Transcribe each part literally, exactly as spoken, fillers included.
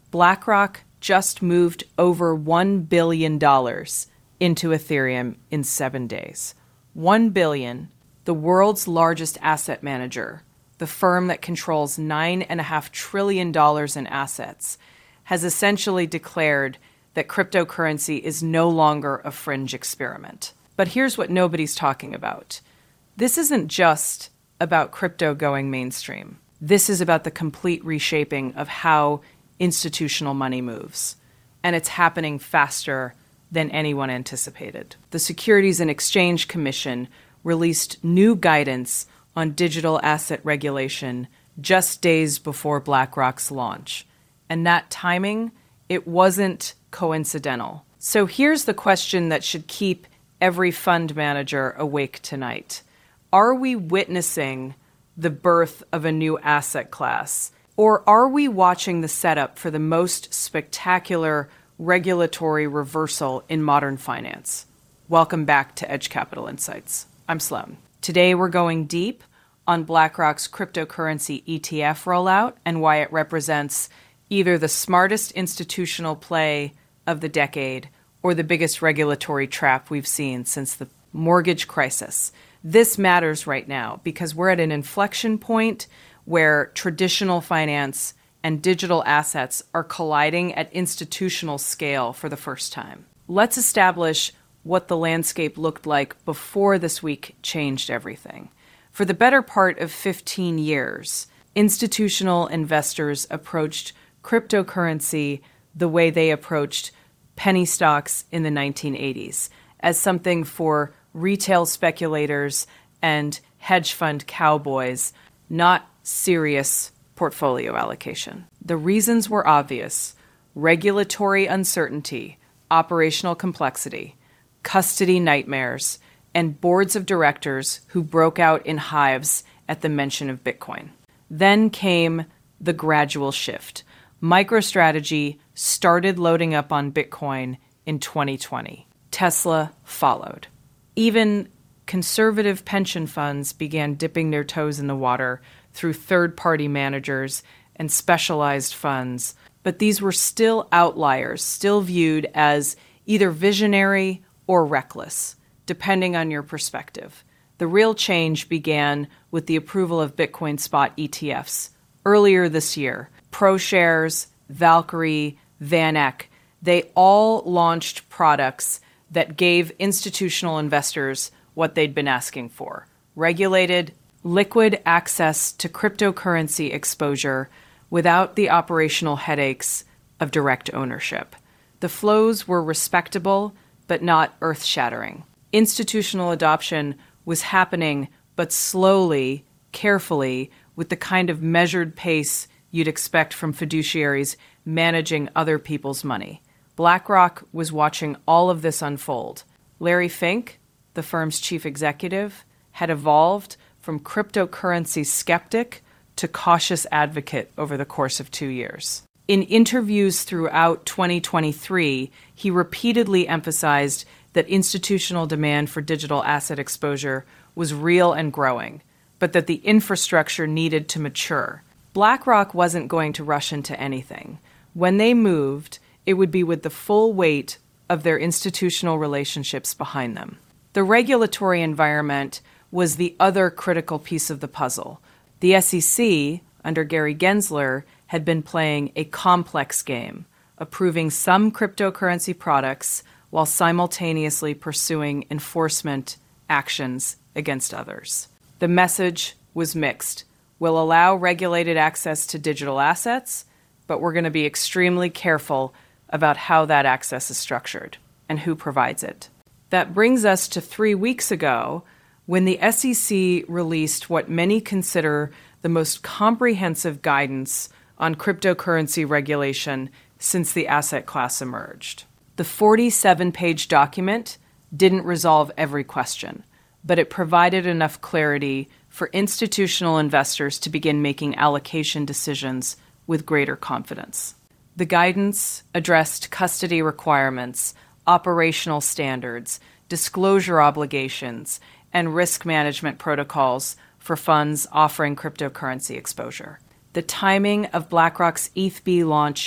BlackRock just moved over one billion dollars into Ethereum in seven days. one billion dollars, the world's largest asset manager, the firm that controls nine point five trillion dollars in assets, has essentially declared that cryptocurrency is no longer a fringe experiment. But here's what nobody's talking about. This isn't just about crypto going mainstream. This is about the complete reshaping of how institutional money moves. And it's happening faster than anyone anticipated. The Securities and Exchange Commission released new guidance on digital asset regulation just days before BlackRock's launch. And that timing, it wasn't coincidental. So here's the question that should keep every fund manager awake tonight. Are we witnessing the birth of a new asset class? Or are we watching the setup for the most spectacular regulatory reversal in modern finance? Welcome back to Edge Capital Insights. I'm Sloan. Today we're going deep on BlackRock's cryptocurrency E T F rollout and why it represents either the smartest institutional play of the decade or the biggest regulatory trap we've seen since the mortgage crisis. This matters right now because we're at an inflection point where traditional finance and digital assets are colliding at institutional scale for the first time. Let's establish what the landscape looked like before this week changed everything. For the better part of fifteen years, institutional investors approached cryptocurrency the way they approached penny stocks in the nineteen eighties, as something for retail speculators and hedge fund cowboys, not serious portfolio allocation. The reasons were obvious: regulatory uncertainty, operational complexity, custody nightmares, and boards of directors who broke out in hives at the mention of Bitcoin. Then came the gradual shift. MicroStrategy started loading up on Bitcoin in twenty twenty. Tesla followed. Even conservative pension funds began dipping their toes in the water through third-party managers and specialized funds, but these were still outliers, still viewed as either visionary or reckless, depending on your perspective. The real change began with the approval of Bitcoin spot E T Fs. Earlier this year, ProShares, Valkyrie, VanEck, they all launched products that gave institutional investors what they'd been asking for: regulated, liquid access to cryptocurrency exposure without the operational headaches of direct ownership. The flows were respectable, but not earth-shattering. Institutional adoption was happening, but slowly, carefully, with the kind of measured pace you'd expect from fiduciaries managing other people's money. BlackRock was watching all of this unfold. Larry Fink, the firm's chief executive, had evolved from cryptocurrency skeptic to cautious advocate over the course of two years. In interviews throughout twenty twenty-three, he repeatedly emphasized that institutional demand for digital asset exposure was real and growing, but that the infrastructure needed to mature. BlackRock wasn't going to rush into anything. When they moved, it would be with the full weight of their institutional relationships behind them. The regulatory environment was the other critical piece of the puzzle. The S E C, under Gary Gensler, had been playing a complex game, approving some cryptocurrency products while simultaneously pursuing enforcement actions against others. The message was mixed. We'll allow regulated access to digital assets, but we're going to be extremely careful about how that access is structured and who provides it. That brings us to three weeks ago, when the S E C released what many consider the most comprehensive guidance on cryptocurrency regulation since the asset class emerged. The forty-seven page document didn't resolve every question, but it provided enough clarity for institutional investors to begin making allocation decisions with greater confidence. The guidance addressed custody requirements, operational standards, disclosure obligations, and risk management protocols for funds offering cryptocurrency exposure. The timing of BlackRock's E T H B launch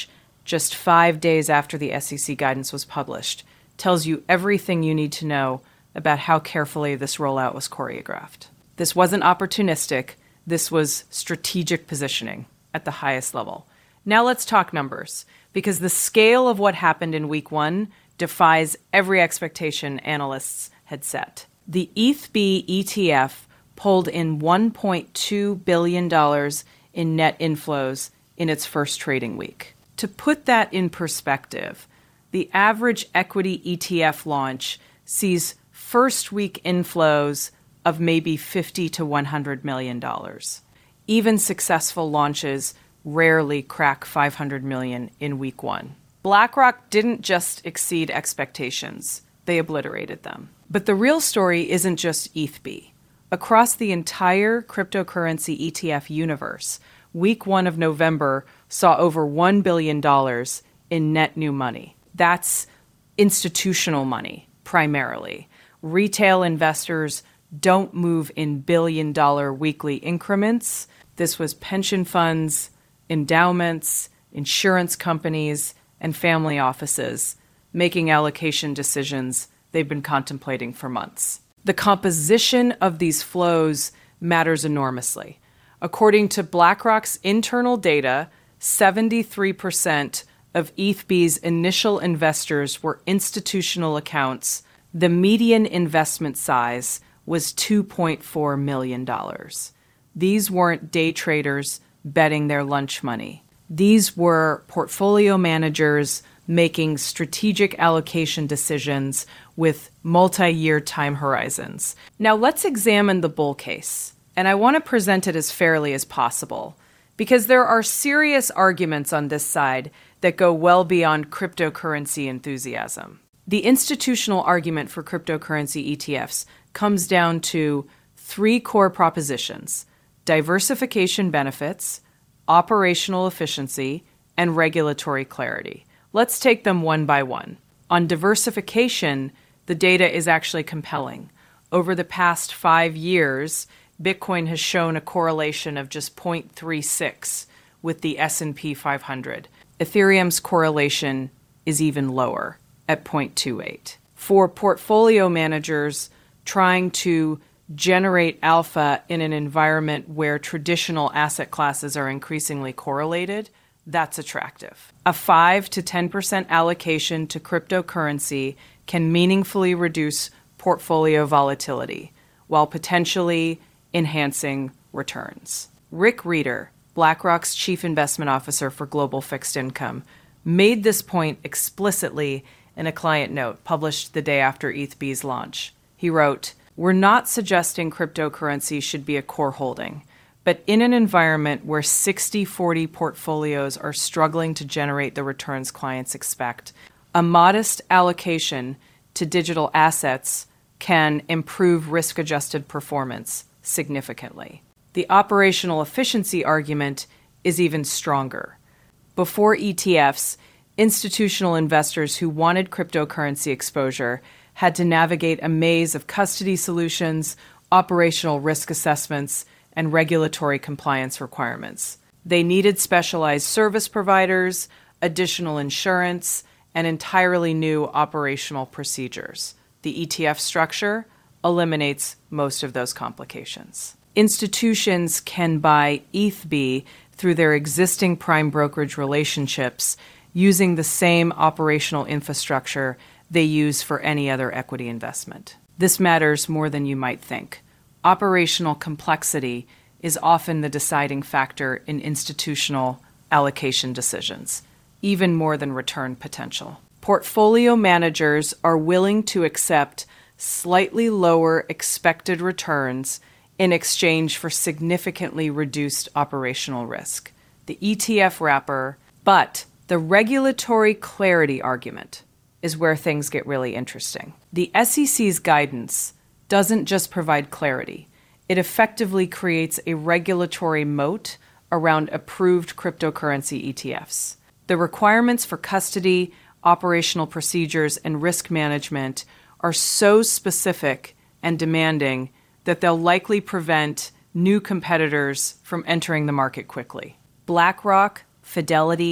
just five days after the S E C guidance was published, tells you everything you need to know about how carefully this rollout was choreographed. This wasn't opportunistic. This was strategic positioning at the highest level. Now let's talk numbers, because the scale of what happened in week one defies every expectation analysts had set. The E T H B E T F pulled in one point two billion dollars in net inflows in its first trading week. To put that in perspective, the average equity E T F launch sees first week inflows of maybe fifty to one hundred million dollars. Even successful launches rarely crack five hundred million dollars in week one. BlackRock didn't just exceed expectations, they obliterated them. But the real story isn't just E T H B. Across the entire cryptocurrency E T F universe, week one of November saw over one billion dollars in net new money. That's institutional money, primarily. Retail investors don't move in billion-dollar weekly increments. This was pension funds, endowments, insurance companies, and family offices making allocation decisions they've been contemplating for months. The composition of these flows matters enormously. According to BlackRock's internal data, seventy-three percent of E T H B's initial investors were institutional accounts. The median investment size was two point four million dollars. These weren't day traders betting their lunch money. These were portfolio managers making strategic allocation decisions with multi-year time horizons. Now let's examine the bull case, and I want to present it as fairly as possible, because there are serious arguments on this side that go well beyond cryptocurrency enthusiasm. The institutional argument for cryptocurrency E T Fs comes down to three core propositions: diversification benefits, operational efficiency, and regulatory clarity. Let's take them one by one. On diversification, the data is actually compelling. Over the past five years, Bitcoin has shown a correlation of just zero point three six with the S and P five hundred. Ethereum's correlation is even lower at zero point two eight. For portfolio managers trying to generate alpha in an environment where traditional asset classes are increasingly correlated, that's attractive. A five to ten percent allocation to cryptocurrency can meaningfully reduce portfolio volatility while potentially enhancing returns. Rick Rieder, BlackRock's chief investment officer for global fixed income, made this point explicitly in a client note published the day after E T H B's launch. He wrote, "We're not suggesting cryptocurrency should be a core holding, but in an environment where sixty forty portfolios are struggling to generate the returns clients expect, a modest allocation to digital assets can improve risk-adjusted performance significantly." The operational efficiency argument is even stronger. Before E T Fs, institutional investors who wanted cryptocurrency exposure had to navigate a maze of custody solutions, operational risk assessments, and regulatory compliance requirements. They needed specialized service providers, additional insurance, and entirely new operational procedures. The E T F structure eliminates most of those complications. Institutions can buy E T H B through their existing prime brokerage relationships using the same operational infrastructure they use for any other equity investment. This matters more than you might think. Operational complexity is often the deciding factor in institutional allocation decisions, even more than return potential. Portfolio managers are willing to accept slightly lower expected returns in exchange for significantly reduced operational risk. The E T F wrapper, but the regulatory clarity argument is where things get really interesting. The S E C's guidance doesn't just provide clarity. It effectively creates a regulatory moat around approved cryptocurrency E T Fs. The requirements for custody, operational procedures, and risk management are so specific and demanding that they'll likely prevent new competitors from entering the market quickly. BlackRock, Fidelity,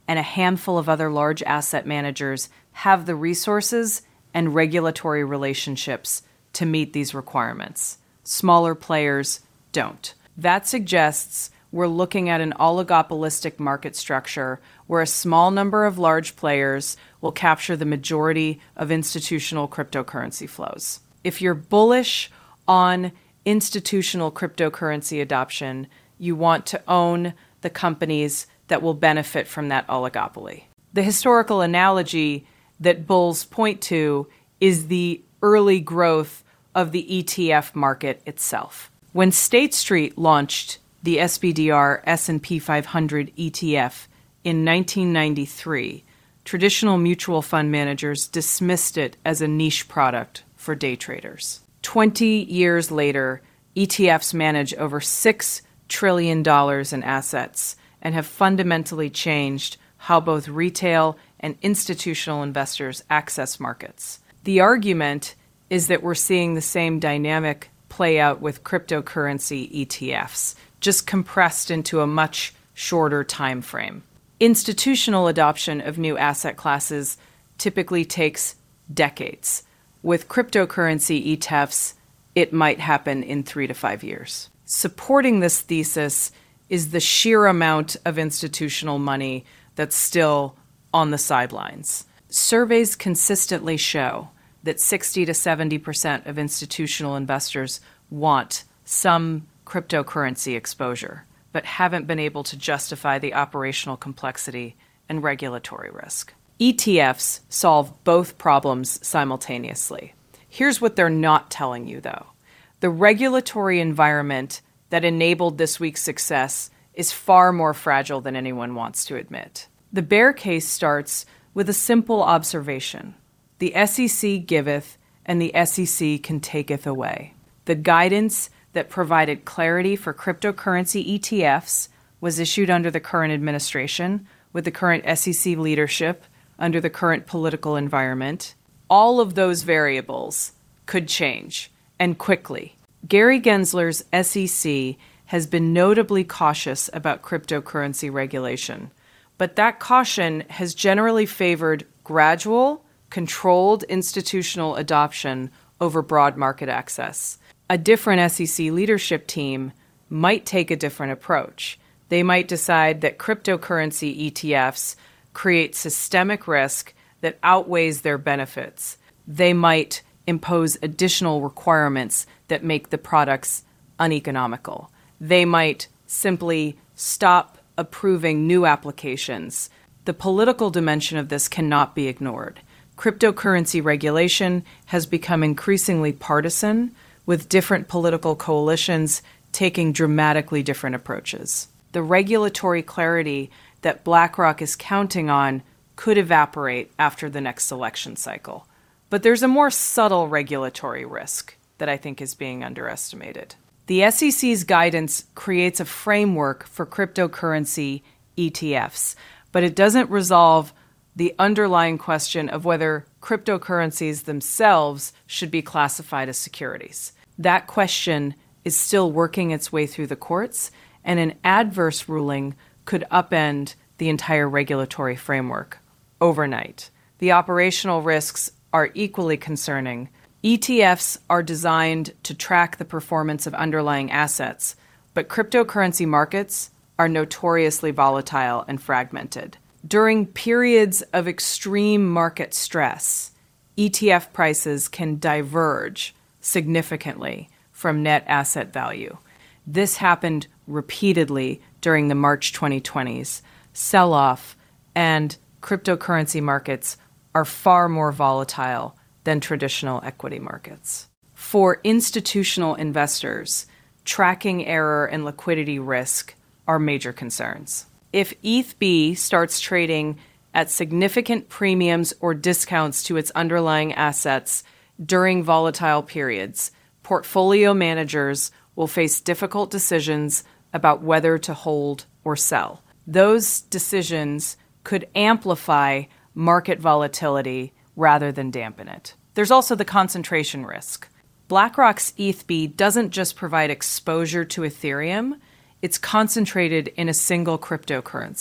and a handful of other large asset managers have the resources and regulatory relationships to meet these requirements. Smaller players don't. That suggests we're looking at an oligopolistic market structure where a small number of large players will capture the majority of institutional cryptocurrency flows. If you're bullish on institutional cryptocurrency adoption, you want to own the companies that will benefit from that oligopoly. The historical analogy that bulls point to is the early growth of the E T F market itself. When State Street launched the S P D R S and P five hundred E T F in nineteen ninety-three, traditional mutual fund managers dismissed it as a niche product for day traders. Twenty years later, E T Fs manage over six trillion dollars in assets and have fundamentally changed how both retail and institutional investors access markets. The argument is that we're seeing the same dynamic play out with cryptocurrency E T Fs, just compressed into a much shorter time frame. Institutional adoption of new asset classes typically takes decades. With cryptocurrency E T Fs, it might happen in three to five years. Supporting this thesis is the sheer amount of institutional money that's still on the sidelines. Surveys consistently show that sixty to seventy percent of institutional investors want some cryptocurrency exposure, but haven't been able to justify the operational complexity and regulatory risk. E T Fs solve both problems simultaneously. Here's what they're not telling you, though. The regulatory environment that enabled this week's success is far more fragile than anyone wants to admit. The bear case starts with a simple observation. The S E C giveth, and the S E C can taketh away. The guidance that provided clarity for cryptocurrency E T Fs was issued under the current administration, with the current S E C leadership, under the current political environment. All of those variables could change, and quickly. Gary Gensler's S E C has been notably cautious about cryptocurrency regulation, but that caution has generally favored gradual, controlled institutional adoption over broad market access. A different S E C leadership team might take a different approach. They might decide that cryptocurrency E T Fs create systemic risk that outweighs their benefits. They might impose additional requirements that make the products uneconomical. They might simply stop approving new applications. The political dimension of this cannot be ignored. Cryptocurrency regulation has become increasingly partisan, with different political coalitions taking dramatically different approaches. The regulatory clarity that BlackRock is counting on could evaporate after the next election cycle. But there's a more subtle regulatory risk that I think is being underestimated. The S E C's guidance creates a framework for cryptocurrency E T Fs, but it doesn't resolve the underlying question of whether cryptocurrencies themselves should be classified as securities. That question is still working its way through the courts, and an adverse ruling could upend the entire regulatory framework overnight. The operational risks are equally concerning. E T Fs are designed to track the performance of underlying assets, but cryptocurrency markets are notoriously volatile and fragmented. During periods of extreme market stress, E T F prices can diverge significantly from net asset value. This happened repeatedly during the March twenty twenties sell-off, and cryptocurrency markets are far more volatile than traditional equity markets. For institutional investors, tracking error and liquidity risk are major concerns. If E T H B starts trading at significant premiums or discounts to its underlying assets during volatile periods, portfolio managers will face difficult decisions about whether to hold or sell. Those decisions could amplify market volatility rather than dampen it. There's also the concentration risk. BlackRock's E T H B doesn't just provide exposure to Ethereum, it's concentrated in a single cryptocurrency.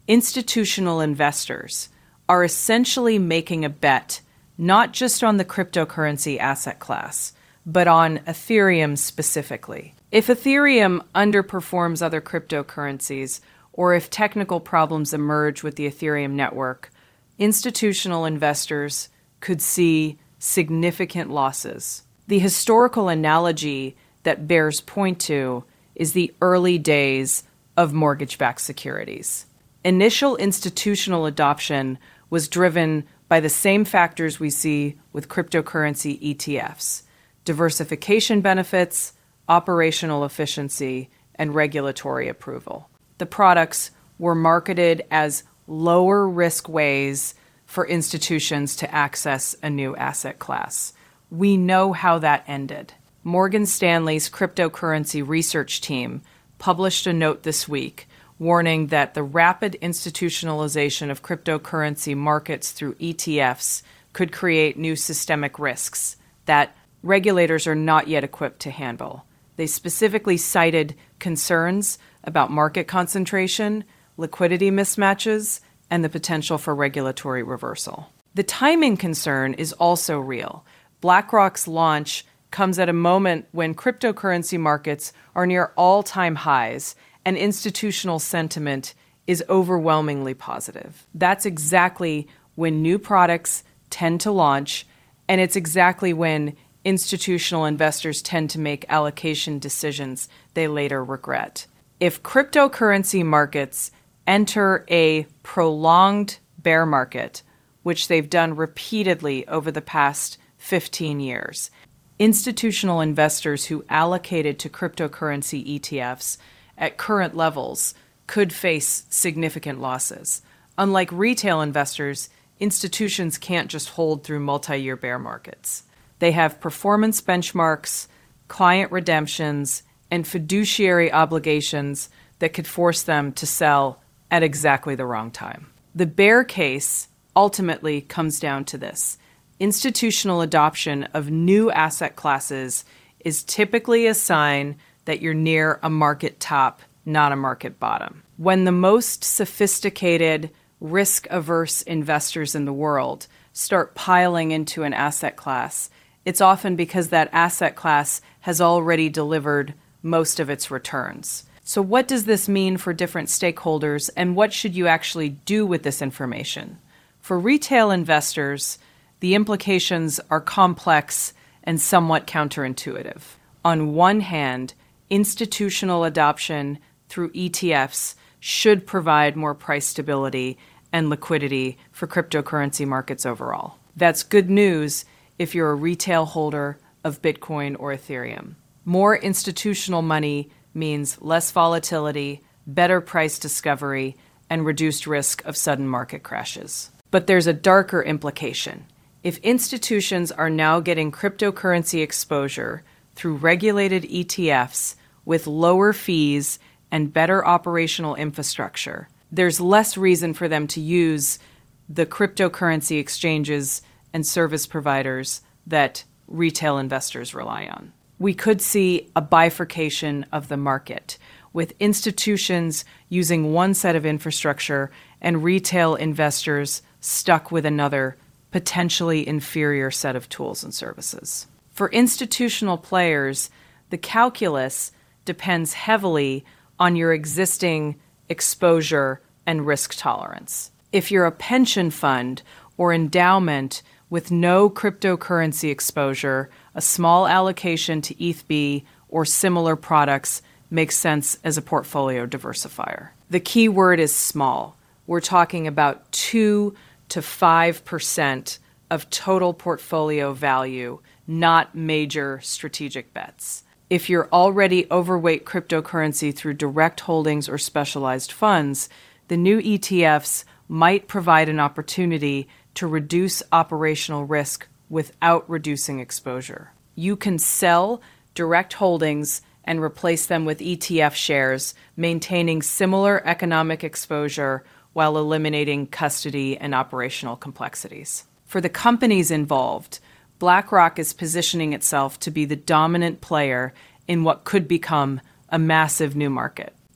institutional investors are essentially making a bet not just on the cryptocurrency asset class, but on Ethereum specifically. If Ethereum underperforms other cryptocurrencies, or if technical problems emerge with the Ethereum network, institutional investors could see significant losses. The historical analogy that bears point to is the early days of mortgage-backed securities. Initial institutional adoption was driven by the same factors we see with cryptocurrency E T Fs: diversification benefits, operational efficiency, and regulatory approval. The products were marketed as lower risk ways for institutions to access a new asset class. We know how that ended. Morgan Stanley's cryptocurrency research team published a note this week warning that the rapid institutionalization of cryptocurrency markets through E T Fs could create new systemic risks that regulators are not yet equipped to handle. They specifically cited concerns about market concentration, liquidity mismatches, and the potential for regulatory reversal. The timing concern is also real. BlackRock's launch comes at a moment when cryptocurrency markets are near all-time highs and institutional sentiment is overwhelmingly positive. That's exactly when new products tend to launch, and it's exactly when institutional investors tend to make allocation decisions they later regret. If cryptocurrency markets enter a prolonged bear market, which they've done repeatedly over the past fifteen years, institutional investors who allocated to cryptocurrency E T Fs at current levels could face significant losses. Unlike retail investors, institutions can't just hold through multi-year bear markets. They have performance benchmarks, client redemptions, and fiduciary obligations that could force them to sell at exactly the wrong time. The bear case ultimately comes down to this: institutional adoption of new asset classes is typically a sign that you're near a market top, not a market bottom. When the most sophisticated, risk-averse investors in the world start piling into an asset class, it's often because that asset class has already delivered most of its returns. So what does this mean for different stakeholders, and what should you actually do with this information? For retail investors, the implications are complex and somewhat counterintuitive. On one hand, institutional adoption through E T Fs should provide more price stability and liquidity for cryptocurrency markets overall. That's good news if you're a retail holder of Bitcoin or Ethereum. More institutional money means less volatility, better price discovery, and reduced risk of sudden market crashes. But there's a darker implication. If institutions are now getting cryptocurrency exposure through regulated E T Fs with lower fees and better operational infrastructure, there's less reason for them to use the cryptocurrency exchanges and service providers that retail investors rely on. We could see a bifurcation of the market, with institutions using one set of infrastructure and retail investors stuck with another, potentially inferior set of tools and services. For institutional players, the calculus depends heavily on your existing exposure and risk tolerance. If you're a pension fund or endowment with no cryptocurrency exposure, a small allocation to E T H B or similar products makes sense as a portfolio diversifier. The key word is small. We're talking about two to five percent of total portfolio value, not major strategic bets. If you're already overweight cryptocurrency through direct holdings or specialized funds, the new E T Fs might provide an opportunity to reduce operational risk without reducing exposure. You can sell direct holdings and replace them with E T F shares, maintaining similar economic exposure while eliminating custody and operational complexities. For the companies involved, BlackRock is positioning itself to be the dominant player in what could become a massive new market.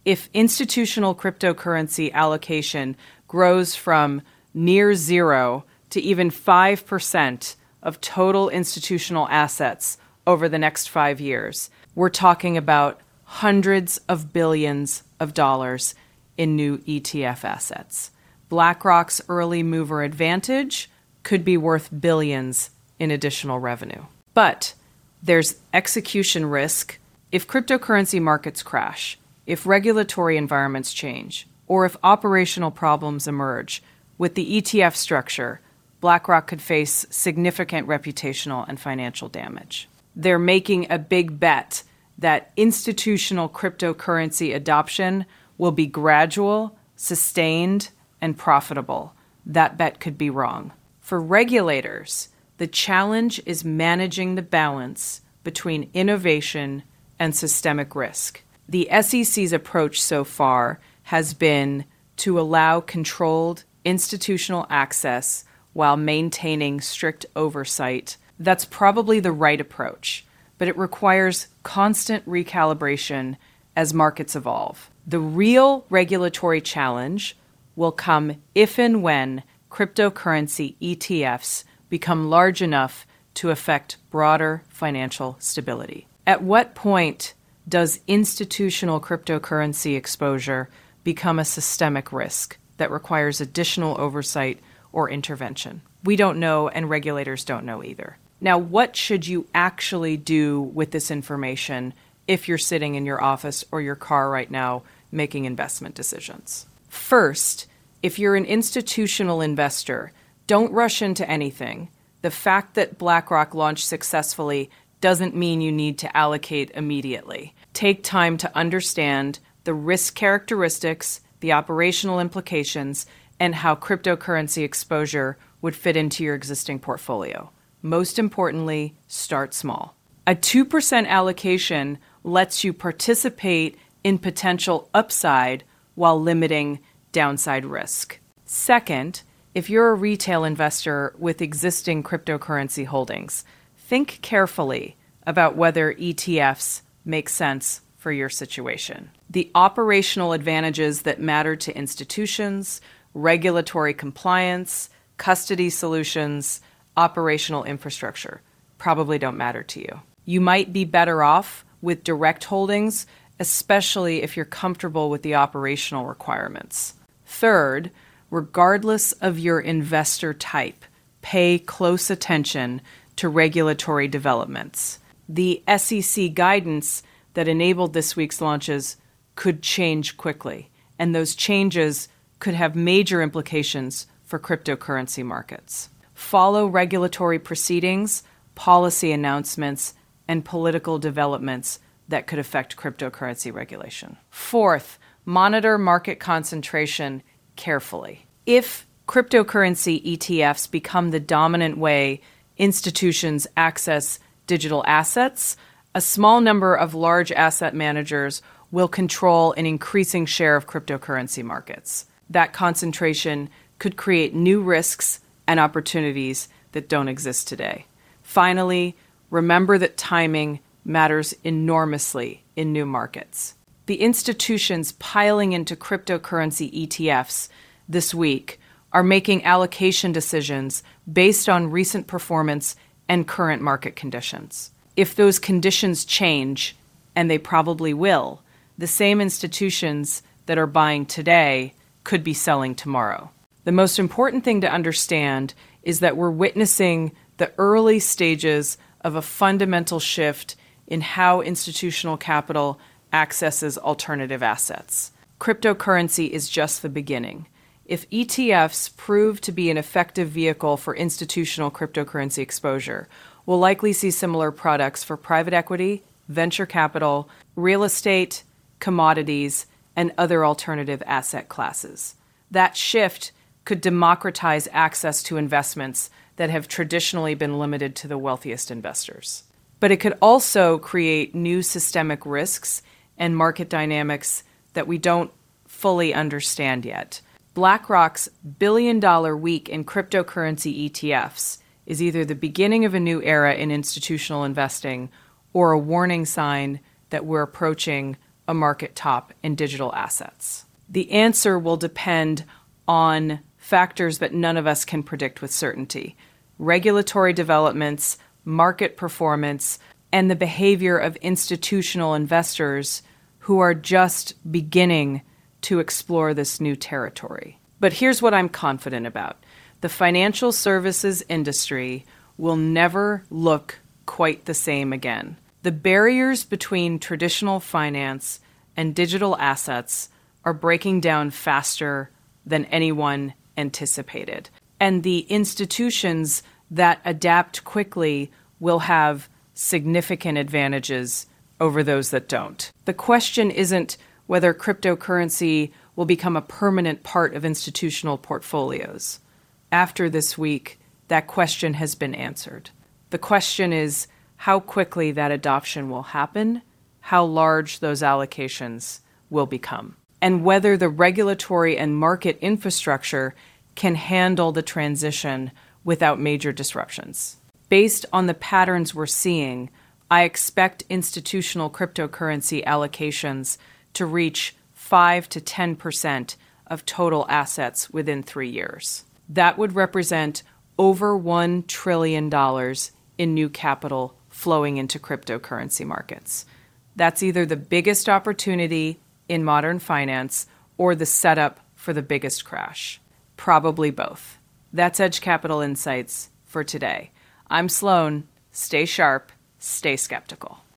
If institutional cryptocurrency allocation grows from near zero to even five percent of total institutional assets over the next five years, we're talking about hundreds of billions of dollars in new E T F assets. BlackRock's early mover advantage could be worth billions in additional revenue. But there's execution risk if cryptocurrency markets crash, if regulatory environments change, or if operational problems emerge. With the E T F structure, BlackRock could face significant reputational and financial damage. They're making a big bet that institutional cryptocurrency adoption will be gradual, sustained, and profitable. That bet could be wrong. For regulators, the challenge is managing the balance between innovation and systemic risk. The S E C's approach so far has been to allow controlled institutional access while maintaining strict oversight. That's probably the right approach, but it requires constant recalibration as markets evolve. The real regulatory challenge will come if and when cryptocurrency E T Fs become large enough to affect broader financial stability. At what point does institutional cryptocurrency exposure become a systemic risk that requires additional oversight or intervention? We don't know, and regulators don't know either. Now, what should you actually do with this information if you're sitting in your office or your car right now making investment decisions? First, if you're an institutional investor, don't rush into anything. The fact that BlackRock launched successfully doesn't mean you need to allocate immediately. Take time to understand the risk characteristics, the operational implications, and how cryptocurrency exposure would fit into your existing portfolio. Most importantly, start small. A two percent allocation lets you participate in potential upside while limiting downside risk. Second, if you're a retail investor with existing cryptocurrency holdings, think carefully about whether E T Fs make sense for your situation. The operational advantages that matter to institutions, regulatory compliance, custody solutions, operational infrastructure probably don't matter to you. You might be better off with direct holdings, especially if you're comfortable with the operational requirements. Third, regardless of your investor type, pay close attention to regulatory developments. The S E C guidance that enabled this week's launches could change quickly, and those changes could have major implications for cryptocurrency markets. Follow regulatory proceedings, policy announcements, and political developments that could affect cryptocurrency regulation. Fourth, monitor market concentration carefully. If cryptocurrency E T Fs become the dominant way institutions access digital assets, a small number of large asset managers will control an increasing share of cryptocurrency markets. That concentration could create new risks and opportunities that don't exist today. Finally, remember that timing matters enormously in new markets. The institutions piling into cryptocurrency E T Fs this week are making allocation decisions based on recent performance and current market conditions. If those conditions change, and they probably will, the same institutions that are buying today could be selling tomorrow. The most important thing to understand is that we're witnessing the early stages of a fundamental shift in how institutional capital accesses alternative assets. Cryptocurrency is just the beginning. If E T Fs prove to be an effective vehicle for institutional cryptocurrency exposure, we'll likely see similar products for private equity, venture capital, real estate, commodities, and other alternative asset classes. That shift could democratize access to investments that have traditionally been limited to the wealthiest investors. But it could also create new systemic risks and market dynamics that we don't fully understand yet. BlackRock's billion-dollar week in cryptocurrency E T Fs is either the beginning of a new era in institutional investing or a warning sign that we're approaching a market top in digital assets? The answer will depend on factors that none of us can predict with certainty: regulatory developments, market performance, and the behavior of institutional investors who are just beginning to explore this new territory. But here's what I'm confident about. The financial services industry will never look quite the same again. The barriers between traditional finance and digital assets are breaking down faster than anyone anticipated. And the institutions that adapt quickly will have significant advantages over those that don't. The question isn't whether cryptocurrency will become a permanent part of institutional portfolios. After this week, that question has been answered. The question is how quickly that adoption will happen, how large those allocations will become, and whether the regulatory and market infrastructure can handle the transition without major disruptions. Based on the patterns we're seeing, I expect institutional cryptocurrency allocations to reach five to ten percent of total assets within three years. That would represent over one trillion dollars in new capital flowing into cryptocurrency markets. That's either the biggest opportunity in modern finance or the setup for the biggest crash. Probably both. That's Edge Capital Insights for today. I'm Sloan. Stay sharp, stay skeptical.